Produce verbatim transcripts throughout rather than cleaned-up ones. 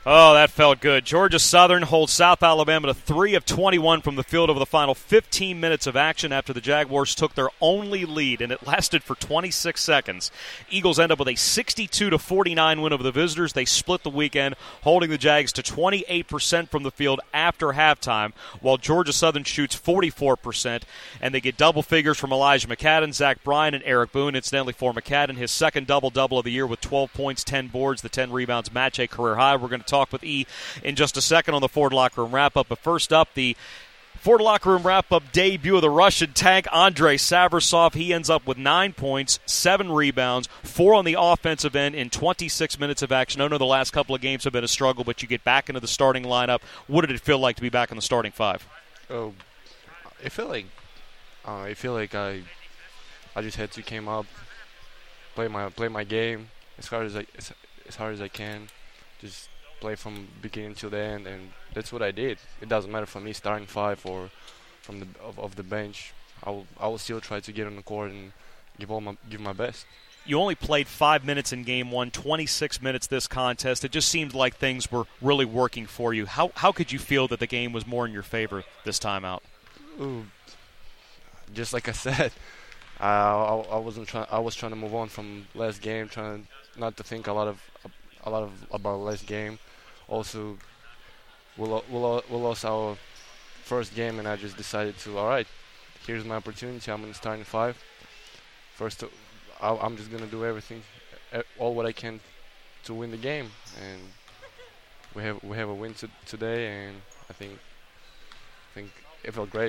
Oh, that felt good. Georgia Southern holds South Alabama to three of twenty-one from the field over the final fifteen minutes of action after the Jaguars took their only lead, and it lasted for twenty-six seconds. Eagles end up with a sixty-two to forty-nine win over the visitors. They split the weekend, holding the Jags to twenty-eight percent from the field after halftime, while Georgia Southern shoots forty-four percent, and they get double figures from Elijah McCadden, Zach Bryan, and Eric Boone. Incidentally, for McCadden, his second double-double of the year with twelve points, ten boards, the ten rebounds match a career high. We're going to talk Talk with E in just a second on the Ford Locker Room wrap-up. But first up, the Ford Locker Room wrap-up debut of the Russian tank, Andrei Savrasov. He ends up with nine points, seven rebounds, four on the offensive end in twenty-six minutes of action. I know the last couple of games have been a struggle, but you get back into the starting lineup. What did it feel like to be back in the starting five? Oh, I feel like uh, I feel like I I just had to came up, play my play my game as hard as I as, as hard as I can, just play from beginning to the end, and that's what I did. It doesn't matter for me starting five or from the of, of the bench. I will I will still try to get on the court and give all my give my best. You only played five minutes in game one, twenty-six minutes this contest. It just seemed like things were really working for you. How how could you feel that the game was more in your favor this time out? Ooh, just like I said, I I, I wasn't trying. I was trying to move on from last game, trying not to think a lot of a lot of about last game. Also, we lo- we, lo- we lost our first game, and I just decided to, all right, here's my opportunity. I'm going to start in five. First, uh, I- I'm just going to do everything, uh, all what I can to win the game. And we have we have a win t- today, and I think I think it felt great.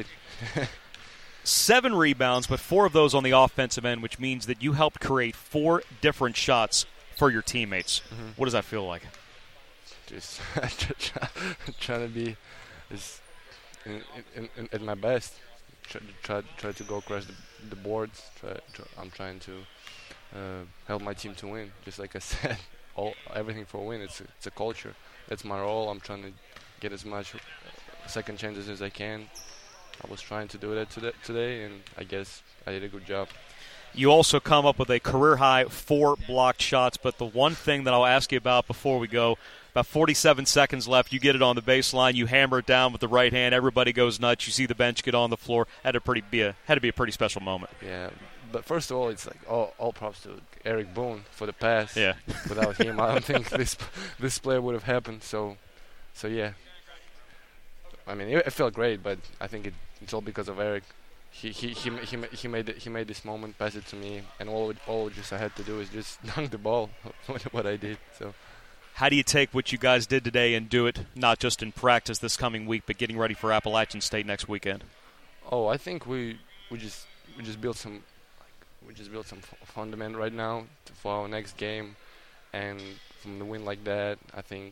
Seven rebounds, but four of those on the offensive end, which means that you helped create four different shots for your teammates. Mm-hmm. What does that feel like? Just try, trying to be is in, in, in, at my best. Try, try try to go across the, the boards. Try, try, I'm trying to uh, help my team to win. Just like I said, all everything for a win. It's a, it's a culture. That's my role. I'm trying to get as much second chances as I can. I was trying to do that today, today, and I guess I did a good job. You also come up with a career-high four blocked shots, but the one thing that I'll ask you about before we go, about forty-seven seconds left, you get it on the baseline, you hammer it down with the right hand, everybody goes nuts, you see the bench get on the floor. Had to, pretty be a, had to be a pretty special moment. Yeah, but first of all, it's like all, all props to Eric Boone for the pass. Yeah. Without him, I don't think this this play would have happened. So, so yeah. I mean, it, it felt great, but I think it, it's all because of Eric. He he he he he made it, he made this moment, pass it to me, and all all just I had to do is just dunk the ball. What I did. So, how do you take what you guys did today and do it not just in practice this coming week, but getting ready for Appalachian State next weekend? Oh, I think we we just we just built some we just built some f- fundament right now to, for our next game, and from the win like that, I think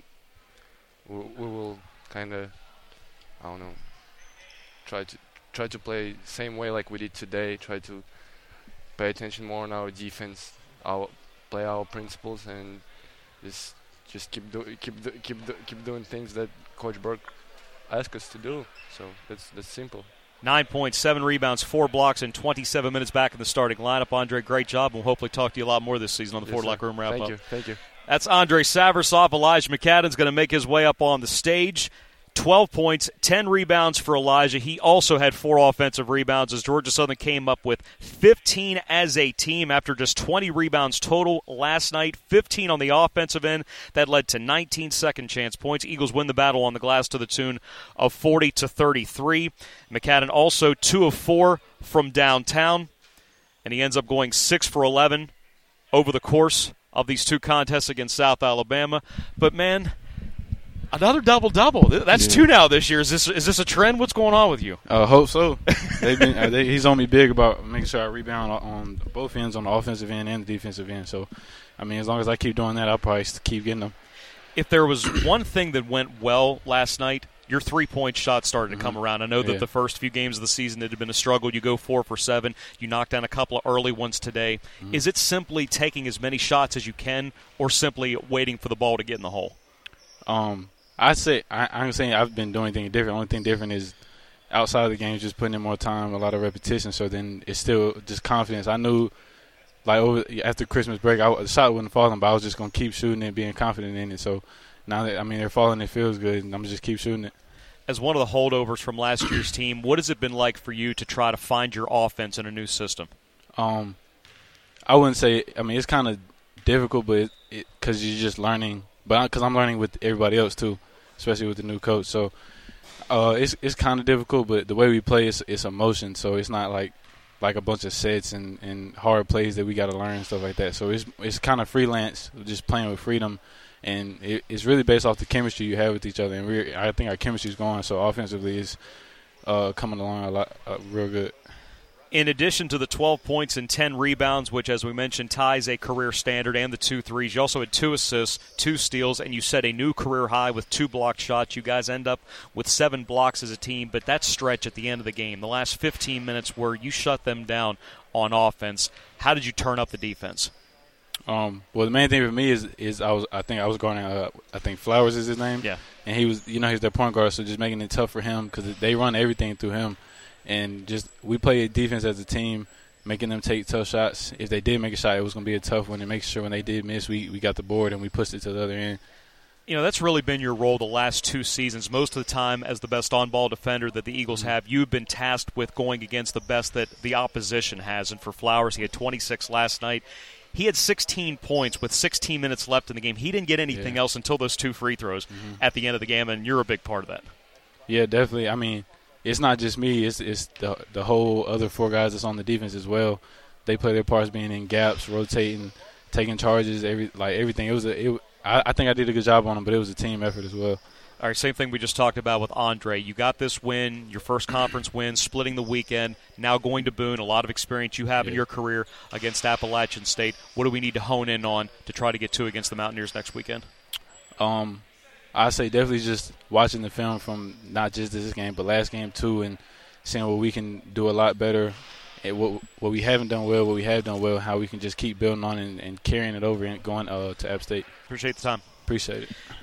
we we will kind of I don't know try to. Try to play same way like we did today. Try to pay attention more on our defense, our play our principles, and just just keep do, keep do, keep do, keep doing things that Coach Burke asked us to do. So that's that's simple. Nine points, seven rebounds, four blocks, and twenty-seven minutes back in the starting lineup. Andre, great job. We'll hopefully talk to you a lot more this season on the yes, Ford sir. Locker Room wrap Thank up. you, thank you. That's Andrei Savrasov. Elijah McCadden's going to make his way up on the stage. twelve points, ten rebounds for Elijah. He also had four offensive rebounds as Georgia Southern came up with fifteen as a team after just twenty rebounds total last night, fifteen on the offensive end. That led to nineteen second chance points. Eagles win the battle on the glass to the tune of forty to thirty-three. McCadden also two of four from downtown, and he ends up going six for eleven over the course of these two contests against South Alabama. But, man, another double-double. That's yeah. two now this year. Is this is this a trend? What's going on with you? I uh, hope so. They've been, uh, they, he's on me big about making sure I rebound on both ends, on the offensive end and the defensive end. So, I mean, as long as I keep doing that, I'll probably keep getting them. If there was one thing that went well last night, your three-point shot started to mm-hmm. come around. I know that yeah. the first few games of the season it had been a struggle. You go four for seven. You knock down a couple of early ones today. Mm-hmm. Is it simply taking as many shots as you can or simply waiting for the ball to get in the hole? Um. I say I, I'm saying I've been doing anything different. Only thing different is outside of the game, just putting in more time, a lot of repetition. So then it's still just confidence. I knew, like over after Christmas break, I, the shot wasn't falling, but I was just gonna keep shooting and being confident in it. So now that I mean they're falling, it feels good, and I'm gonna just keep shooting it. As one of the holdovers from last year's team, what has it been like for you to try to find your offense in a new system? Um, I wouldn't say. I mean, it's kind of difficult, but because it, you're just learning. But because I'm learning with everybody else too, especially with the new coach. So uh, it's it's kind of difficult. But the way we play, it's it's emotion. So it's not like like a bunch of sets and, and hard plays that we got to learn and stuff like that. So it's it's kind of freelance, just playing with freedom. And it, it's really based off the chemistry you have with each other. And we, I think our chemistry is going. So offensively, it's uh, coming along a lot, uh, real good. In addition to the twelve points and ten rebounds, which, as we mentioned, ties a career standard, and the two threes, you also had two assists, two steals, and you set a new career high with two blocked shots. You guys end up with seven blocks as a team, but that stretch at the end of the game, the last fifteen minutes where you shut them down on offense, how did you turn up the defense? Um, well, the main thing for me is is I was I think I was going uh, I think Flowers is his name. Yeah. And he was you know he's their point guard, so just making it tough for him because they run everything through him, and just we play defense as a team, making them take tough shots. If they did make a shot, it was going to be a tough one, and make sure when they did miss, we we got the board and we pushed it to the other end. You know, that's really been your role the last two seasons. Most of the time, as the best on-ball defender that the Eagles have, you've been tasked with going against the best that the opposition has. And for Flowers, he had twenty-six last night. He had sixteen points with sixteen minutes left in the game. He didn't get anything yeah. else until those two free throws mm-hmm. at the end of the game, and you're a big part of that. Yeah, definitely. I mean, it's not just me. It's it's the the whole other four guys that's on the defense as well. They play their parts, being in gaps, rotating, taking charges, every like everything. It was a. It, I, I think I did a good job on them, but it was a team effort as well. All right, same thing we just talked about with Andre. You got this win, your first conference win, splitting the weekend, now going to Boone, a lot of experience you have yeah. in your career against Appalachian State. What do we need to hone in on to try to get to against the Mountaineers next weekend? Um, I say definitely just watching the film from not just this game, but last game too, and seeing what we can do a lot better, and what what we haven't done well, what we have done well, how we can just keep building on and, and carrying it over and going uh, to App State. Appreciate the time. Appreciate it.